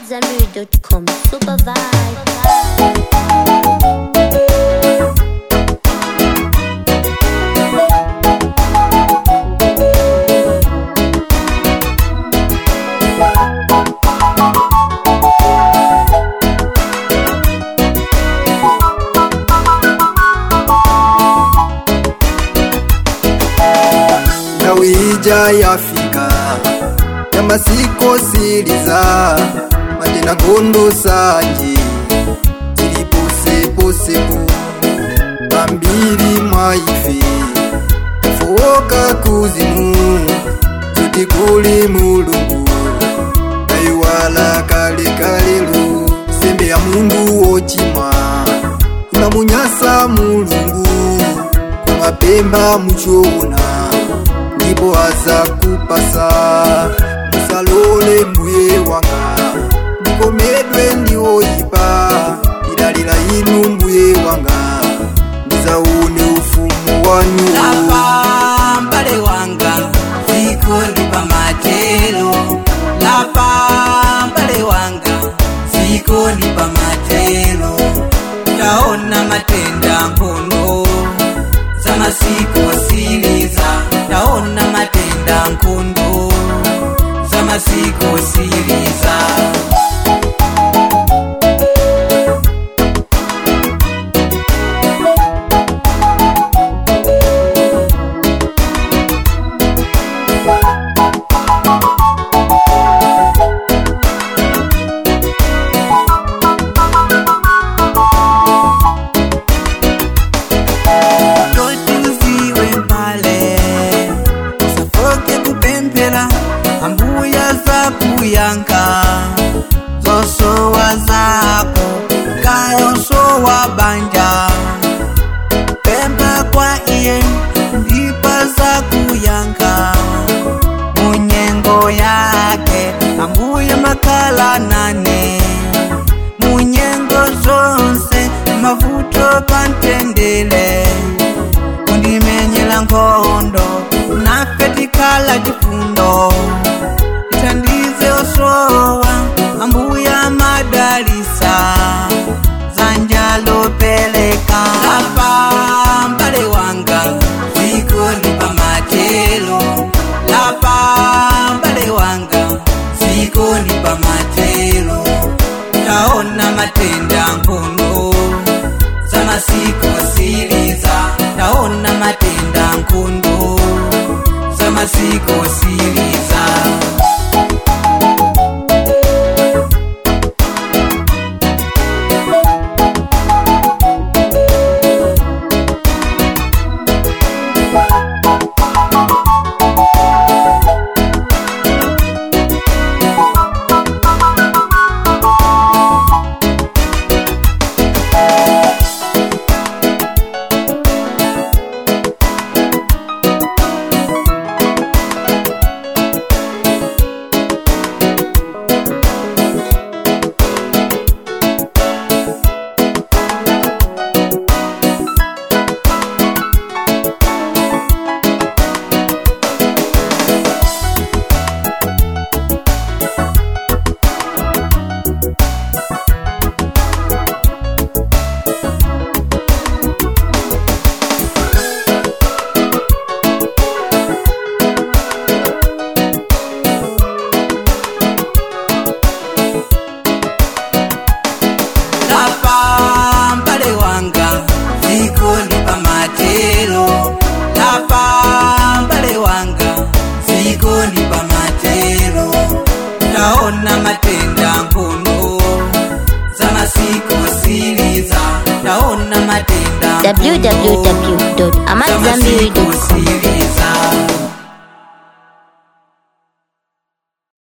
AmadZanbury.com. Super vibe. Nawija yafika yamasiko siliza matena gondo sanji chiliposeposepo bambiri mwaife fuoka kuzimu tuti kuli mulungu kaiwala kale kalelu sembe ya mundu wochimwa unamunyasa mulungu kumapemba muchona ndipo aza kupasa musalole mbuye wanga ndikomedwe ndiwoyipa idalila inu mbuye wanga ndizaune ufumu wanu. Lapa mbale wanga ziko lipa matelo, lapa mbale wanga ziko lipa matelo, taona matenda nkondo sama siko siliza, taona matenda nkondo sama siko siliza. Yanka zoso wazako kayoso wabanja pemba kwa iye ndipa za kuyanka munyengo yake ambuye makala nane munyengo zonse mavuto pantendele undimenyela nkondo nafetikala jifundo tandize osowa ambuya madalisa zanjalo peleka. Lapa mbale wanga ziko lipa matelo, lapa mbale wanga ziko lipa matelo, taona matenda nkondo sama siko siliza, taona matenda nkondo sama siko siliza. Taona matenda nkondo sama siko siliza, taona matenda www.amadzanbury.com.